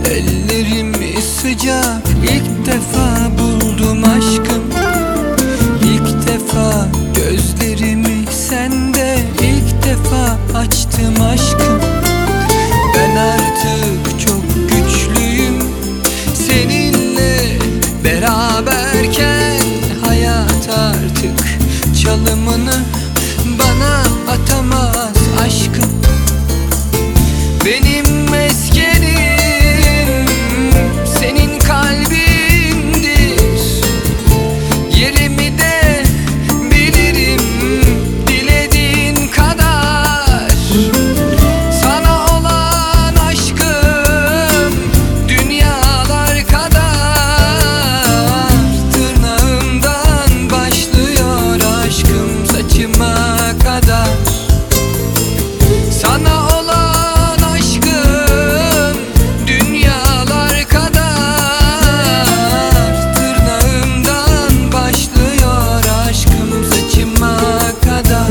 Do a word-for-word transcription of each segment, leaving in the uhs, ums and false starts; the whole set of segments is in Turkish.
ellerimi sıcak, ilk defa buldum aşkım. İlk defa gözlerimi sende, ilk defa açtım aşkım. Ben artık çok güçlüyüm seninle beraberken. Hayat artık çalımını bana atamaz aşkım. Benim meskenim senin kalbindir. Yerimi de bilirim dilediğin kadar. Sana olan aşkım dünyalar kadar. Tırnağımdan başlıyor aşkım saçıma kadar. Sana olan aşkım dünyalar kadar. Tırnağımdan başlıyor aşkım saçıma kadar.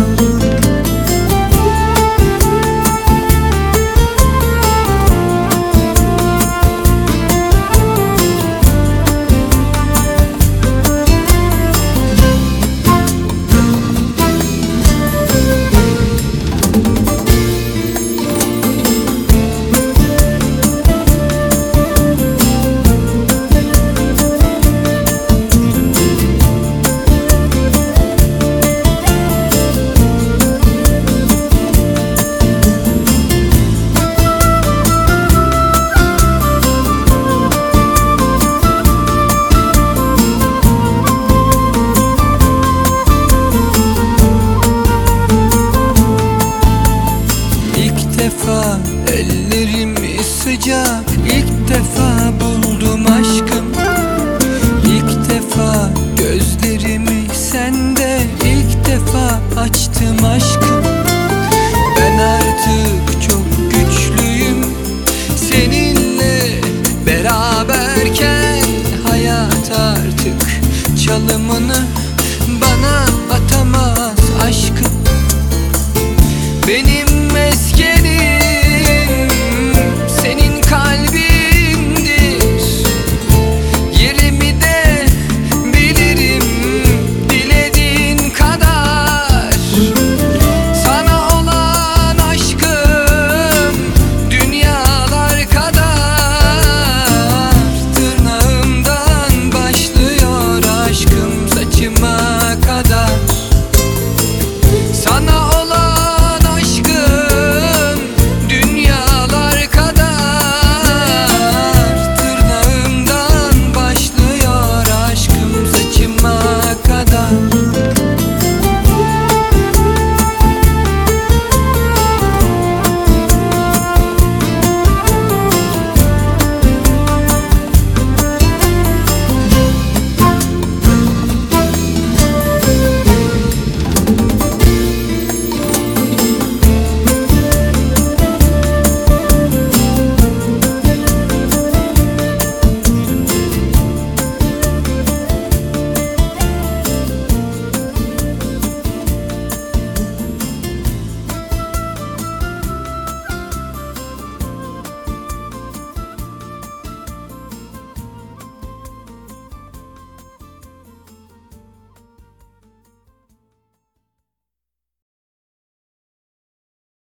İlk defa ellerimi sıcak, ilk defa buldum aşkım.